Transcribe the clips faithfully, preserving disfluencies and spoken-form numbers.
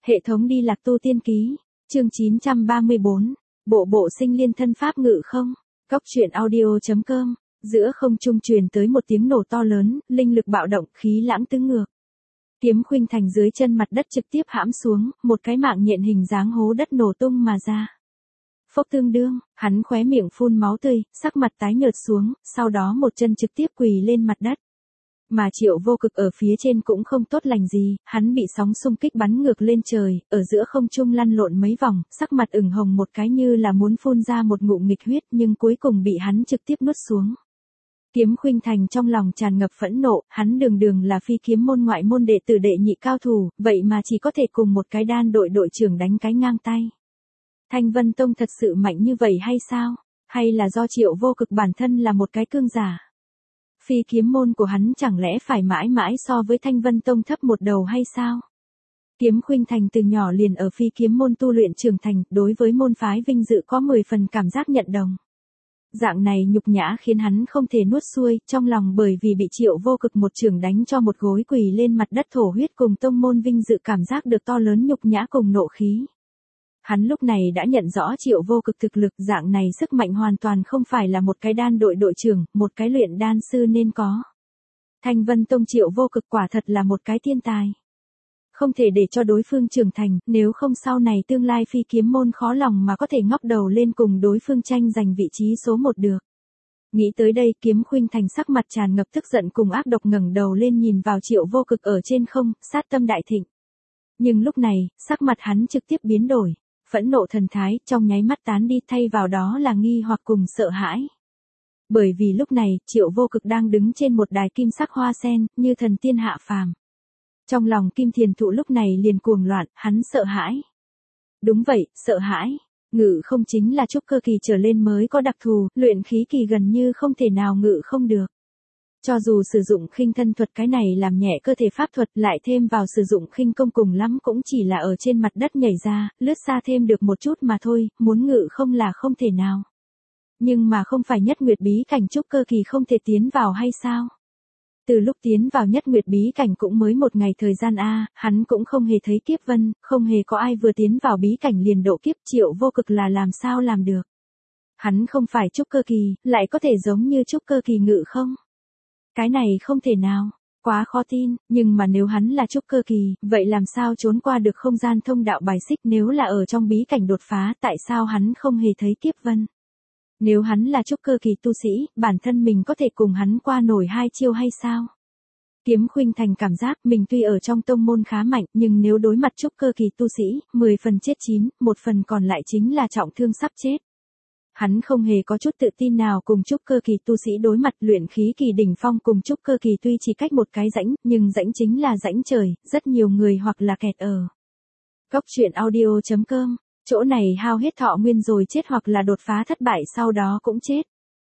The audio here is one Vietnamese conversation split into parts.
Hệ thống đi lạc tu tiên ký, chương chín trăm ba mươi bốn, bộ bộ sinh liên thân pháp ngự không, cóc truyện audio.com, giữa không trung truyền tới một tiếng nổ to lớn, linh lực bạo động, khí lãng tứ ngược. Kiếm khuynh thành dưới chân mặt đất trực tiếp hãm xuống, một cái mạng nhện hình dáng hố đất nổ tung mà ra. Phốc tương đương, hắn khóe miệng phun máu tươi, sắc mặt tái nhợt xuống, sau đó một chân trực tiếp quỳ lên mặt đất. Mà Triệu Vô Cực ở phía trên cũng không tốt lành gì, hắn bị sóng xung kích bắn ngược lên trời, ở giữa không trung lăn lộn mấy vòng, sắc mặt ửng hồng một cái như là muốn phun ra một ngụm nghịch huyết nhưng cuối cùng bị hắn trực tiếp nuốt xuống. Kiếm khuynh thành trong lòng tràn ngập phẫn nộ, hắn đường đường là phi kiếm môn ngoại môn đệ tử đệ nhị cao thủ, vậy mà chỉ có thể cùng một cái đan đội đội trưởng đánh cái ngang tay. Thanh Vân Tông thật sự mạnh như vậy hay sao? Hay là do Triệu Vô Cực bản thân là một cái cương giả? Phi kiếm môn của hắn chẳng lẽ phải mãi mãi so với Thanh Vân Tông thấp một đầu hay sao? Kiếm khuynh thành từ nhỏ liền ở phi kiếm môn tu luyện trưởng thành, đối với môn phái vinh dự có mười phần cảm giác nhận đồng. Dạng này nhục nhã khiến hắn không thể nuốt xuôi, trong lòng bởi vì bị Triệu Vô Cực một chưởng đánh cho một gối quỳ lên mặt đất thổ huyết cùng tông môn vinh dự cảm giác được to lớn nhục nhã cùng nộ khí. Hắn lúc này đã nhận rõ Triệu Vô Cực thực lực, dạng này sức mạnh hoàn toàn không phải là một cái đan đội đội trưởng, một cái luyện đan sư nên có. Thanh Vân Tông Triệu Vô Cực quả thật là một cái thiên tài. Không thể để cho đối phương trưởng thành, nếu không sau này tương lai phi kiếm môn khó lòng mà có thể ngóc đầu lên cùng đối phương tranh giành vị trí số một được. Nghĩ tới đây, Kiếm khuynh thành sắc mặt tràn ngập tức giận cùng ác độc ngẩng đầu lên nhìn vào Triệu Vô Cực ở trên không, sát tâm đại thịnh. Nhưng lúc này, sắc mặt hắn trực tiếp biến đổi. Phẫn nộ thần thái, trong nháy mắt tán đi, thay vào đó là nghi hoặc cùng sợ hãi. Bởi vì lúc này, Triệu Vô Cực đang đứng trên một đài kim sắc hoa sen, như thần tiên hạ phàm. Trong lòng Kim Thiền Thụ lúc này liền cuồng loạn, hắn sợ hãi. Đúng vậy, sợ hãi. Ngự không chính là trúc cơ kỳ trở lên mới có đặc thù, luyện khí kỳ gần như không thể nào ngự không được. Cho dù sử dụng khinh thân thuật cái này làm nhẹ cơ thể pháp thuật, lại thêm vào sử dụng khinh công cùng lắm cũng chỉ là ở trên mặt đất nhảy ra, lướt xa thêm được một chút mà thôi, muốn ngự không là không thể nào. Nhưng mà không phải nhất nguyệt bí cảnh trúc cơ kỳ không thể tiến vào hay sao? Từ lúc tiến vào nhất nguyệt bí cảnh cũng mới một ngày thời gian a, hắn cũng không hề thấy kiếp vân, không hề có ai vừa tiến vào bí cảnh liền độ kiếp. Triệu Vô Cực là làm sao làm được? Hắn không phải trúc cơ kỳ, lại có thể giống như trúc cơ kỳ ngự không? Cái này không thể nào, quá khó tin, nhưng mà nếu hắn là trúc cơ kỳ, vậy làm sao trốn qua được không gian thông đạo bài xích, nếu là ở trong bí cảnh đột phá, tại sao hắn không hề thấy kiếp vân? Nếu hắn là trúc cơ kỳ tu sĩ, bản thân mình có thể cùng hắn qua nổi hai chiêu hay sao? Kiếm khuynh thành cảm giác mình tuy ở trong tông môn khá mạnh, nhưng nếu đối mặt trúc cơ kỳ tu sĩ, mười phần chết chín, một phần còn lại chính là trọng thương sắp chết. Hắn không hề có chút tự tin nào cùng trúc cơ kỳ tu sĩ đối mặt. Luyện khí kỳ đỉnh phong cùng trúc cơ kỳ tuy chỉ cách một cái rãnh, nhưng rãnh chính là rãnh trời, rất nhiều người hoặc là kẹt ở. Cóc truyện audio.com, chỗ này hao hết thọ nguyên rồi chết hoặc là đột phá thất bại sau đó cũng chết.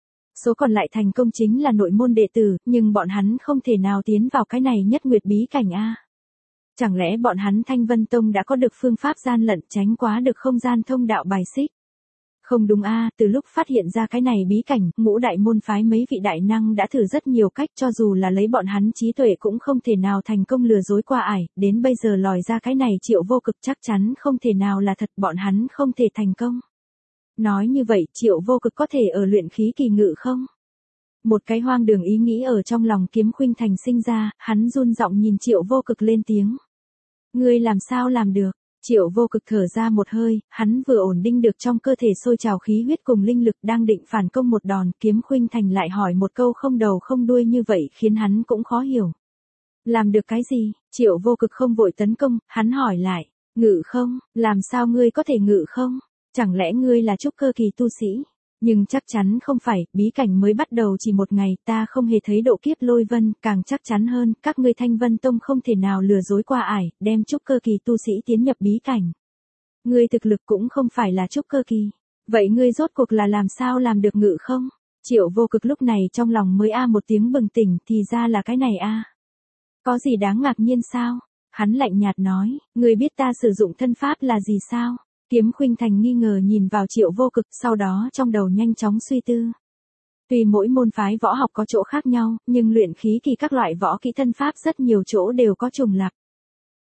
Số còn lại thành công chính là nội môn đệ tử, nhưng bọn hắn không thể nào tiến vào cái này nhất nguyệt bí cảnh a. Chẳng lẽ bọn hắn Thanh Vân Tông đã có được phương pháp gian lận tránh quá được không gian thông đạo bài xích? Không đúng a, à, từ lúc phát hiện ra cái này bí cảnh, ngũ đại môn phái mấy vị đại năng đã thử rất nhiều cách, cho dù là lấy bọn hắn trí tuệ cũng không thể nào thành công lừa dối qua ải, đến bây giờ lòi ra cái này Triệu Vô Cực chắc chắn không thể nào là thật, bọn hắn không thể thành công. Nói như vậy, Triệu Vô Cực có thể ở luyện khí kỳ ngự không? Một cái hoang đường ý nghĩ ở trong lòng Kiếm khuynh thành sinh ra, hắn run giọng nhìn Triệu Vô Cực lên tiếng. Ngươi làm sao làm được? Triệu Vô Cực thở ra một hơi, hắn vừa ổn định được trong cơ thể sôi trào khí huyết cùng linh lực đang định phản công một đòn, Kiếm khuynh thành lại hỏi một câu không đầu không đuôi như vậy khiến hắn cũng khó hiểu. Làm được cái gì? Triệu Vô Cực không vội tấn công, hắn hỏi lại, ngự không, làm sao ngươi có thể ngự không? Chẳng lẽ ngươi là trúc cơ kỳ tu sĩ? Nhưng chắc chắn không phải, bí cảnh mới bắt đầu chỉ một ngày, ta không hề thấy độ kiếp lôi vân, càng chắc chắn hơn, các ngươi Thanh Vân Tông không thể nào lừa dối qua ải, đem trúc cơ kỳ tu sĩ tiến nhập bí cảnh. Ngươi thực lực cũng không phải là trúc cơ kỳ. Vậy ngươi rốt cuộc là làm sao làm được ngự không? Triệu Vô Cực lúc này trong lòng mới a một tiếng bừng tỉnh, thì ra là cái này a. Có gì đáng ngạc nhiên sao? Hắn lạnh nhạt nói, ngươi biết ta sử dụng thân pháp là gì sao? Kiếm khuynh thành nghi ngờ nhìn vào Triệu Vô Cực, sau đó trong đầu nhanh chóng suy tư. Tuy mỗi môn phái võ học có chỗ khác nhau, nhưng luyện khí kỳ các loại võ kỹ thân pháp rất nhiều chỗ đều có trùng lặp.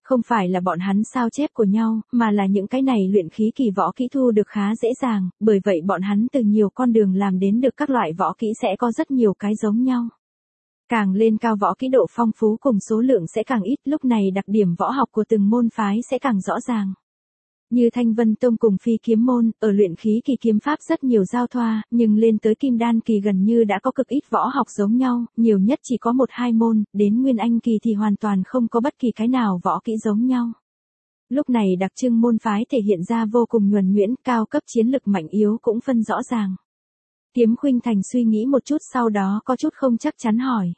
Không phải là bọn hắn sao chép của nhau, mà là những cái này luyện khí kỳ võ kỹ thu được khá dễ dàng, bởi vậy bọn hắn từ nhiều con đường làm đến được các loại võ kỹ sẽ có rất nhiều cái giống nhau. Càng lên cao võ kỹ độ phong phú cùng số lượng sẽ càng ít, lúc này đặc điểm võ học của từng môn phái sẽ càng rõ ràng. Như Thanh Vân Tông cùng Phi Kiếm môn, ở luyện khí kỳ kiếm pháp rất nhiều giao thoa, nhưng lên tới Kim Đan kỳ gần như đã có cực ít võ học giống nhau, nhiều nhất chỉ có một hai môn, đến Nguyên Anh kỳ thì hoàn toàn không có bất kỳ cái nào võ kỹ giống nhau. Lúc này đặc trưng môn phái thể hiện ra vô cùng nhuần nhuyễn, cao cấp chiến lực mạnh yếu cũng phân rõ ràng. Kiếm Khuynh Thành suy nghĩ một chút sau đó có chút không chắc chắn hỏi.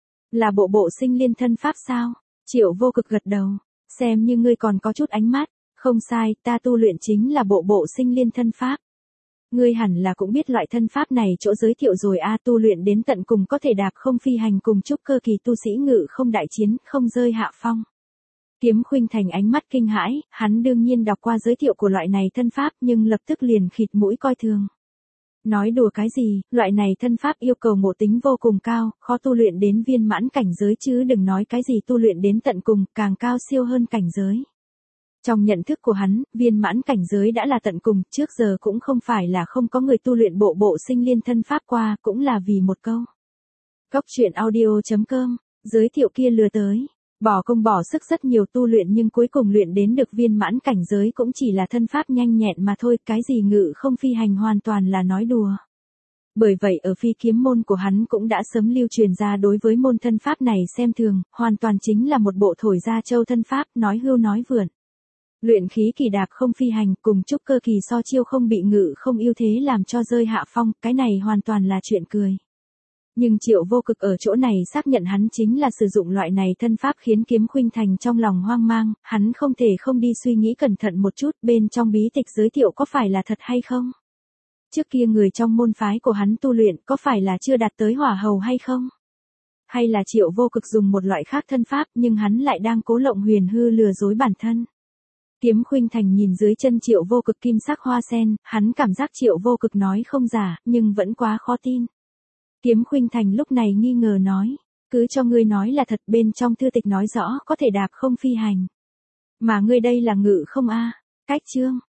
Là bộ bộ sinh liên thân pháp sao? Triệu Vô Cực gật đầu. Xem như ngươi còn có chút ánh mắt. Không sai, ta tu luyện chính là bộ bộ sinh liên thân pháp. Ngươi hẳn là cũng biết loại thân pháp này chỗ giới thiệu rồi a, tu luyện đến tận cùng có thể đạp không phi hành cùng trúc cơ kỳ tu sĩ ngự không đại chiến, không rơi hạ phong. Kiếm Khuynh Thành ánh mắt kinh hãi, hắn đương nhiên đọc qua giới thiệu của loại này thân pháp nhưng lập tức liền khịt mũi coi thường. Nói đùa cái gì, loại này thân pháp yêu cầu ngộ tính vô cùng cao, khó tu luyện đến viên mãn cảnh giới chứ đừng nói cái gì tu luyện đến tận cùng, càng cao siêu hơn cảnh giới. Trong nhận thức của hắn, viên mãn cảnh giới đã là tận cùng, trước giờ cũng không phải là không có người tu luyện bộ bộ sinh liên thân pháp qua, cũng là vì một câu. Cốc truyện audio chấm com, giới thiệu kia lừa tới. Bỏ công bỏ sức rất nhiều tu luyện nhưng cuối cùng luyện đến được viên mãn cảnh giới cũng chỉ là thân pháp nhanh nhẹn mà thôi, cái gì ngự không phi hành hoàn toàn là nói đùa. Bởi vậy ở Phi Kiếm môn của hắn cũng đã sớm lưu truyền ra đối với môn thân pháp này xem thường, hoàn toàn chính là một bộ thổi ra châu thân pháp, nói hưu nói vượn. Luyện khí kỳ đạp không phi hành cùng trúc cơ kỳ so chiêu không bị ngự không ưu thế làm cho rơi hạ phong, cái này hoàn toàn là chuyện cười. Nhưng Triệu Vô Cực ở chỗ này xác nhận hắn chính là sử dụng loại này thân pháp khiến Kiếm Khuynh Thành trong lòng hoang mang, hắn không thể không đi suy nghĩ cẩn thận một chút bên trong bí tịch giới thiệu có phải là thật hay không. Trước kia người trong môn phái của hắn tu luyện có phải là chưa đạt tới hỏa hầu hay không? Hay là Triệu Vô Cực dùng một loại khác thân pháp nhưng hắn lại đang cố lộng huyền hư lừa dối bản thân. Kiếm Khuynh Thành nhìn dưới chân Triệu Vô Cực kim sắc hoa sen, hắn cảm giác Triệu Vô Cực nói không giả, nhưng vẫn quá khó tin. Kiếm Khuynh Thành lúc này nghi ngờ nói, cứ cho ngươi nói là thật, bên trong thư tịch nói rõ có thể đạp không phi hành. Mà ngươi đây là ngự không a? Cách chương,